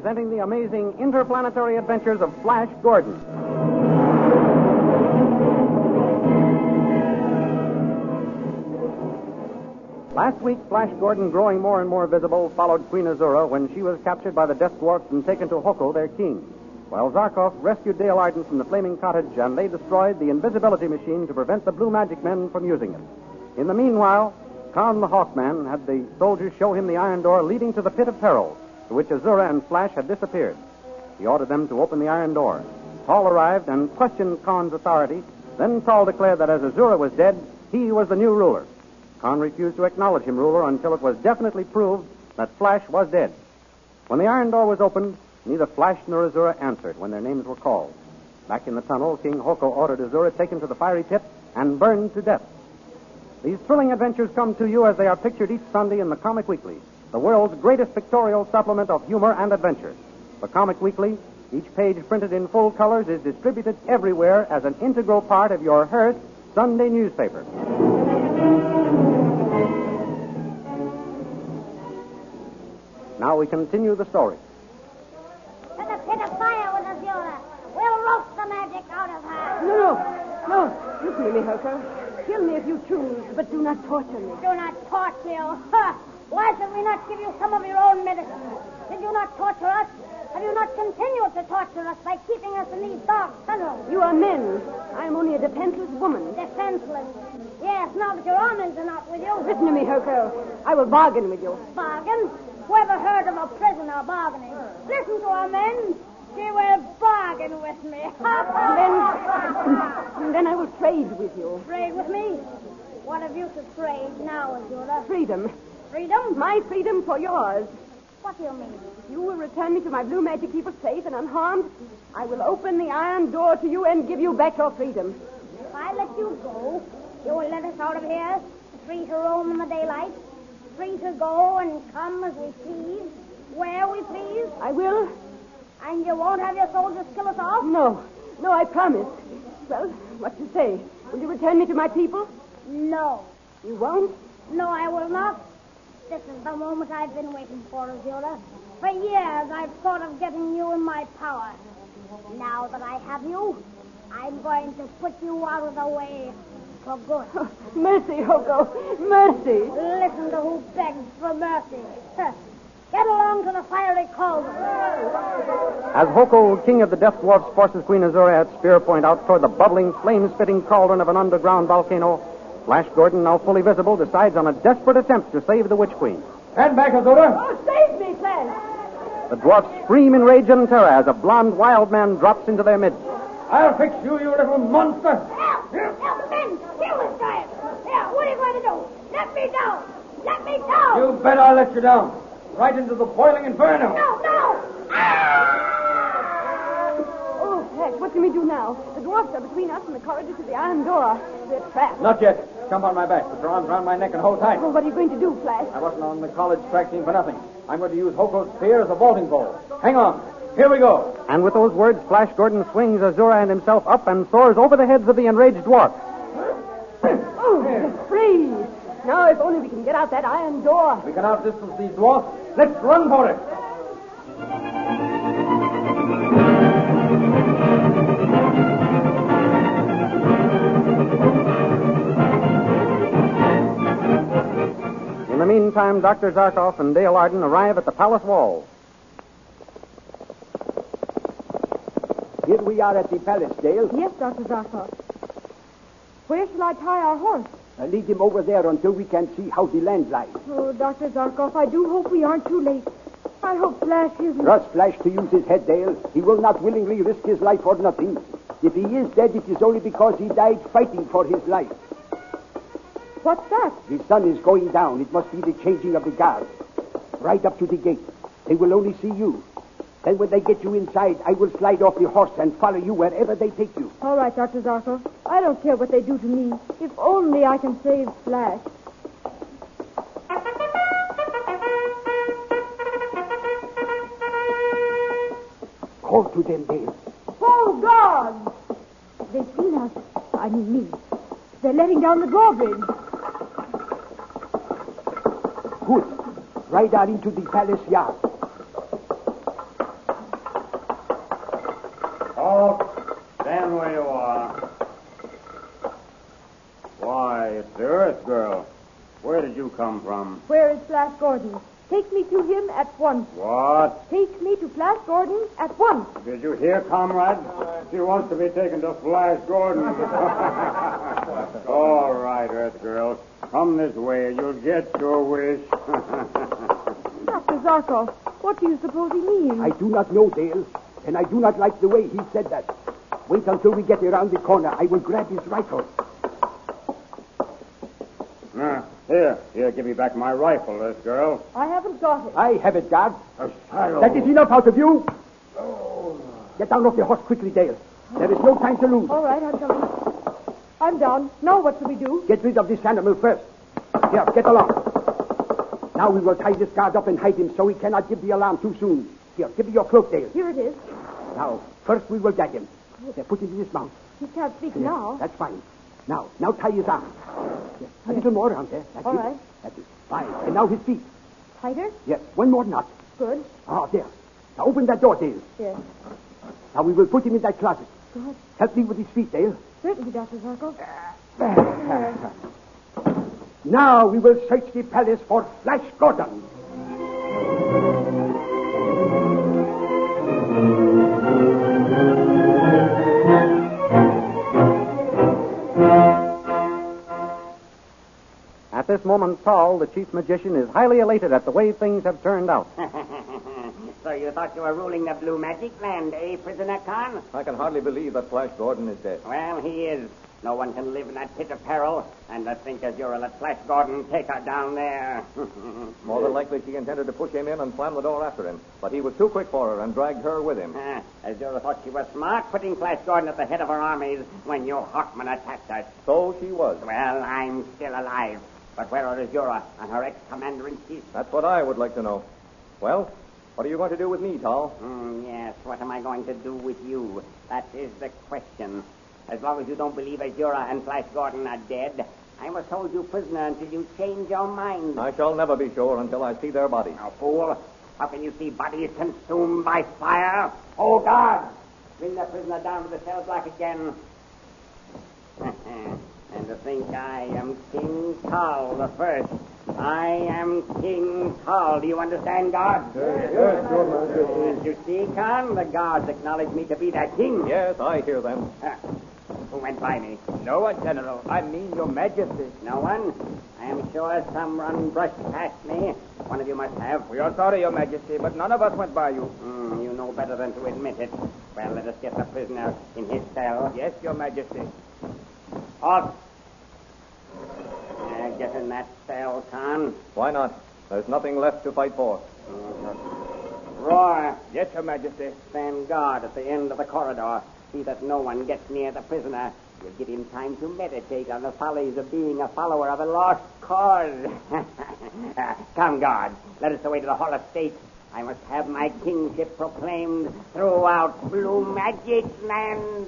presenting the amazing interplanetary adventures of Flash Gordon. Last week, Flash Gordon, growing more and more visible, followed Queen Azura when she was captured by the Death Dwarfs and taken to Hoko, their king, while Zarkov rescued Dale Arden from the flaming cottage and they destroyed the invisibility machine to prevent the Blue Magic Men from using it. In the meanwhile, Khan the Hawkman had the soldiers show him the iron door leading to the Pit of Peril, to which Azura and Flash had disappeared. He ordered them to open the iron door. Tall arrived and questioned Khan's authority. Then Tall declared that as Azura was dead, he was the new ruler. Khan refused to acknowledge him ruler until it was definitely proved that Flash was dead. When the iron door was opened, neither Flash nor Azura answered when their names were called. Back in the tunnel, King Hoko ordered Azura taken to the fiery pit and burned to death. These thrilling adventures come to you as they are pictured each Sunday in the Comic Weekly, the world's greatest pictorial supplement of humor and adventure. The Comic Weekly, each page printed in full colors, is distributed everywhere as an integral part of your Hearst Sunday newspaper. Now we continue the story. To the pit of fire with Azura. We'll roast the magic out of her. No. Listen to me, Hoko. Kill me if you choose, but do not torture me. Do not torture you. Ha! Why should we not give you some of your own medicine? Did you not torture us? Have you not continued to torture us by keeping us in these dark tunnels? You are men. I am only a defenseless woman. Defenseless? Yes, now that your armies are not with you. Listen to me, Hoko. I will bargain with you. Bargain? Whoever heard of a prisoner bargaining? Listen to her, men. She will bargain with me. Then I will trade with you. Trade with me? What have you to trade now, Azura? Freedom. Freedom? My freedom for yours. What do you mean? If you will return me to my Blue Magic people safe and unharmed, I will open the iron door to you and give you back your freedom. If I let you go, you will let us out of here, free to roam in the daylight, free to go and come as we please, where we please? I will. And you won't have your soldiers kill us off? No, I promise. Well, what do you say? Will you return me to my people? No. You won't? No, I will not. This is the moment I've been waiting for, Azura. For years, I've thought of getting you in my power. Now that I have you, I'm going to put you out of the way for good. Oh, mercy, Hoko. Mercy. Listen to who begs for mercy. Get along to the fiery cauldron. As Hoko, king of the Death Dwarfs, forces Queen Azura at spear point out toward the bubbling, flame-spitting cauldron of an underground volcano, Flash Gordon, now fully visible, decides on a desperate attempt to save the Witch Queen. Stand back, Azura. Oh, save me, Flash. The dwarfs scream in rage and terror as a blond wild man drops into their midst. I'll fix you, you little monster. Help! Men! Kill this giant! Here, what are you going to do? Let me down! Let me down! You bet I'll let you down. Right into the boiling inferno. No! Oh, Flash, what can we do now? The dwarfs are between us and the corridor to the iron door. We're trapped. Not yet. Jump on my back. Put your arms around my neck and hold tight. Oh, what are you going to do, Flash? I wasn't on the college track team for nothing. I'm going to use Hoko's spear as a vaulting pole. Hang on. Here we go. And with those words, Flash Gordon swings Azura and himself up and soars over the heads of the enraged dwarfs. Oh, we're free. Now, if only we can get out that iron door. We can outdistance these dwarfs. Let's run for it. In the meantime, Dr. Zarkov and Dale Arden arrive at the palace walls. Here we are at the palace, Dale. Yes, Dr. Zarkov. Where shall I tie our horse? Lead him over there until we can see how the land lies. Oh, Dr. Zarkov, I do hope we aren't too late. I hope Flash isn't... Trust Flash to use his head, Dale. He will not willingly risk his life for nothing. If he is dead, it is only because he died fighting for his life. What's that? The sun is going down. It must be the changing of the guard. Right up to the gate. They will only see you. Then when they get you inside, I will slide off the horse and follow you wherever they take you. All right, Dr. Zarkov. I don't care what they do to me. If only I can save Flash. Call to them, Dale. Oh, God! They've seen us. I mean me. They're letting down the drawbridge. Good. Ride on into the palace yard. come from? Where is Flash Gordon? Take me to him at once. What? Take me to Flash Gordon at once. Did you hear, comrade? She wants to be taken to Flash Gordon. All right, Earth Girl. Come this way. You'll get your wish. Dr. Zarkov, what do you suppose he means? I do not know, Dale, and I do not like the way he said that. Wait until we get around the corner. I will grab his rifle. Here, give me back my rifle, Earth Girl. I haven't got it. I have it, guard. A saddle. That is enough out of you. Get down off the horse quickly, Dale. There is no time to lose. All right, I'm coming. I'm down. Now what do we do? Get rid of this animal first. Here, get along. Now we will tie this guard up and hide him so he cannot give the alarm too soon. Here, give me your cloak, Dale. Here it is. Now, first we will gag him. There, put him in his mouth. He can't speak Yes, now. That's fine. Now tie his arms. Yes, a little more around there. That's All it. right. That's it. Fine. And now his feet. Tighter? Yes, one more knot. Good. Ah, there. Now open that door, Dale. Yes. Now we will put him in that closet. Good. Help me with his feet, Dale. Certainly, Dr. Zarkov. Now we will search the palace for Flash Gordon. At this moment, Tall, the chief magician, is highly elated at the way things have turned out. So you thought you were ruling the Blue Magic Land, eh, Prisoner Khan? I can hardly believe that Flash Gordon is dead. Well, he is. No one can live in that pit of peril. And to think as you'll let Flash Gordon take her down there. More than likely she intended to push him in and slam the door after him. But he was too quick for her and dragged her with him. Azura thought she was smart, putting Flash Gordon at the head of her armies when you Hawkmen attacked us. So she was. Well, I'm still alive. But where are Azura and her ex-commander-in-chief? That's what I would like to know. Well, what are you going to do with me, Tal? Yes, what am I going to do with you? That is the question. As long as you don't believe Azura and Flash Gordon are dead, I must hold you prisoner until you change your mind. I shall never be sure until I see their bodies. Now, fool, how can you see bodies consumed by fire? Oh, God! Bring the prisoner down to the cell block again. And to think I am King Tal the First. I am King Tal. Do you understand, guards? Yes, Your Majesty. You see, Khan, the guards acknowledge me to be their king. Yes, I hear them. Who went by me? No one, General. I mean, Your Majesty. No one? I am sure someone brushed past me. One of you must have. We are sorry, Your Majesty, but none of us went by you. You know better than to admit it. Well, let us get the prisoner in his cell. Yes, Your Majesty. Off. Get in that cell, Khan. Why not? There's nothing left to fight for. Roar. Yes, Your Majesty. Stand guard at the end of the corridor. See that no one gets near the prisoner. You'll give him time to meditate on the follies of being a follower of a lost cause. Come, guard. Let us away to the Hall of State. I must have my kingship proclaimed throughout Blue Magic Land.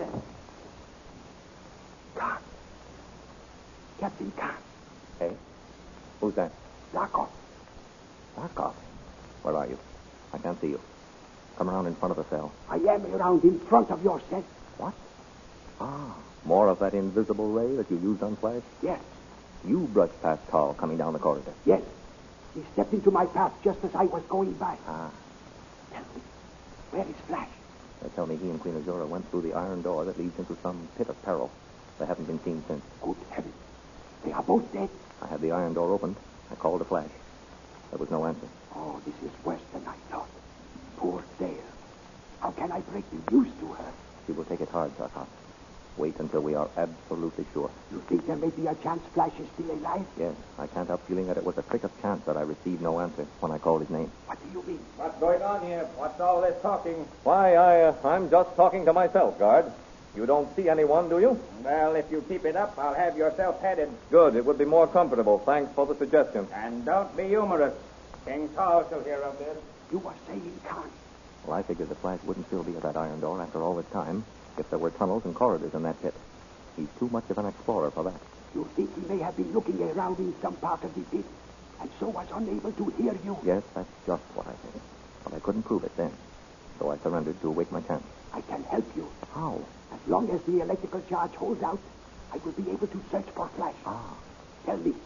Khan. Captain Khan. Hey? Who's that? Zarkov. Zarkov? Where are you? I can't see you. Come around in front of the cell. I am around in front of your cell. What? Ah, more of that invisible ray that you used on Flash? Yes, You brushed past Tal coming down the corridor. yes. He stepped into my path just as I was going by. Ah. Tell me, where is Flash? They tell me he and Queen Azura went through the iron door that leads into some pit of peril. They haven't been seen since. Good heavens. They are both dead. I had the iron door opened. I called a Flash. There was no answer. Oh, this is worse than I thought. Poor Dale. How can I break the news to her? She will take it hard, Zarkov. Wait until we are absolutely sure. You think there may be a chance Flash is still alive? Yes, I can't help feeling that it was a trick of chance that I received no answer when I called his name. What do you mean? What's going on here? What's all this talking? Why, I'm just talking to myself, guard. You don't see anyone, do you? Well, if you keep it up, I'll have yourself headed. Good. It would be more comfortable. Thanks for the suggestion. And don't be humorous. King Tal shall hear of this. You were saying, Khan. Well, I figured the Flash wouldn't still be at that iron door after all this time if there were tunnels and corridors in that pit. He's too much of an explorer for that. You think he may have been looking around in some part of the pit and so was unable to hear you? Yes, that's just what I think. But I couldn't prove it then. So I surrendered to await my chance. I can help you. How? As long as the electrical charge holds out, I will be able to search for Flash. Ah. Tell me,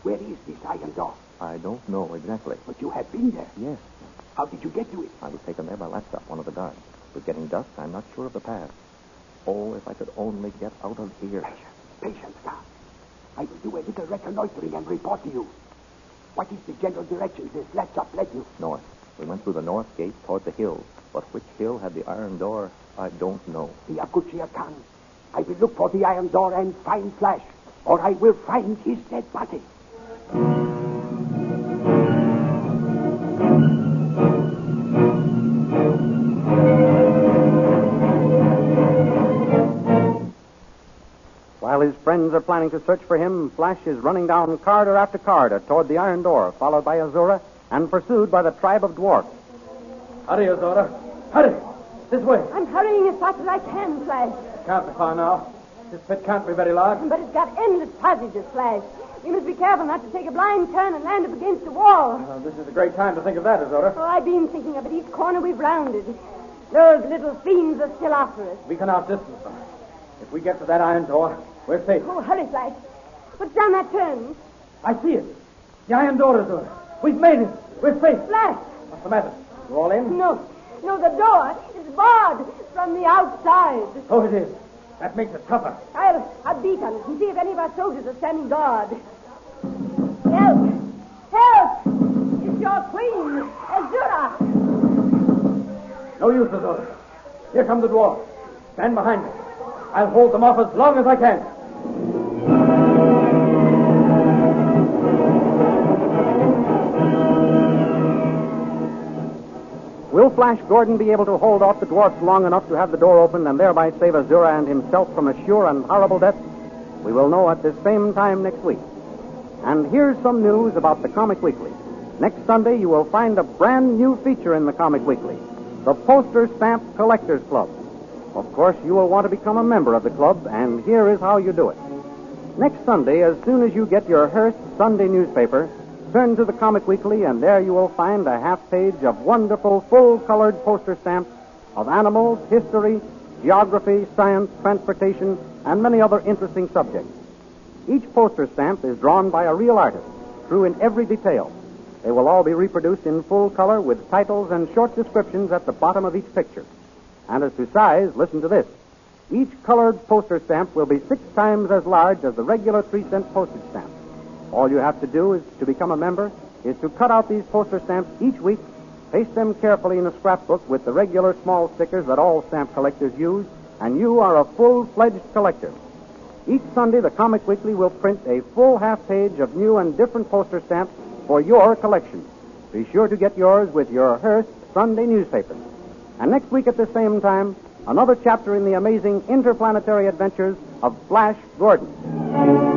Where is this iron door? I don't know exactly. But you have been there. Yes, How did you get to it? I was taken there by Laptop, one of the guards. With getting dusk, I'm not sure of the path. Oh, if I could only get out of here. Patience, sir. I will do a little reconnoitering and report to you. What is the general direction this Laptop led you? North. We went through the north gate toward the hills. But which hill had the iron door, I don't know. The Aguchia Khan. I will look for the iron door and find Flash, or I will find his dead body. While his friends are planning to search for him, Flash is running down corridor after corridor toward the iron door, followed by Azura and pursued by the tribe of dwarfs. Hurry, Azora. Hurry. This way. I'm hurrying as fast as I can, Flash. Can't be far now. This pit can't be very large. But it's got endless passages, Flash. We must be careful not to take a blind turn and land up against the wall. This is a great time to think of that, Azora. Oh, I've been thinking of it. Each corner we've rounded. Those little fiends are still after us. We can outdistance them. If we get to that iron door, we're safe. Oh, hurry, Flash. What's down that turn? I see it. The iron door, Azora. We've made it. We're safe. Flash! What's the matter? You all in? No, the door is barred from the outside. Oh, it is. That makes it tougher. I'll beat on it and see if any of our soldiers are standing guard. Help! Help! It's your queen, Azura. No use, Azora. Here come the dwarfs. Stand behind me. I'll hold them off as long as I can. Will Flash Gordon be able to hold off the dwarfs long enough to have the door open and thereby save Azura and himself from a sure and horrible death? We will know at this same time next week. And here's some news about the Comic Weekly. Next Sunday, you will find a brand new feature in the Comic Weekly, the Poster Stamp Collectors Club. Of course, you will want to become a member of the club, and here is how you do it. Next Sunday, as soon as you get your Hearst Sunday newspaper, turn to the Comic Weekly, and there you will find a half page of wonderful, full-colored poster stamps of animals, history, geography, science, transportation, and many other interesting subjects. Each poster stamp is drawn by a real artist, true in every detail. They will all be reproduced in full color with titles and short descriptions at the bottom of each picture. And as to size, listen to this. Each colored poster stamp will be 6 times as large as the regular 3-cent postage stamp. All you have to do is to become a member is to cut out these poster stamps each week, paste them carefully in a scrapbook with the regular small stickers that all stamp collectors use, and you are a full-fledged collector. Each Sunday, the Comic Weekly will print a full half page of new and different poster stamps for your collection. Be sure to get yours with your Hearst Sunday newspaper. And next week at the same time, another chapter in the amazing interplanetary adventures of Flash Gordon.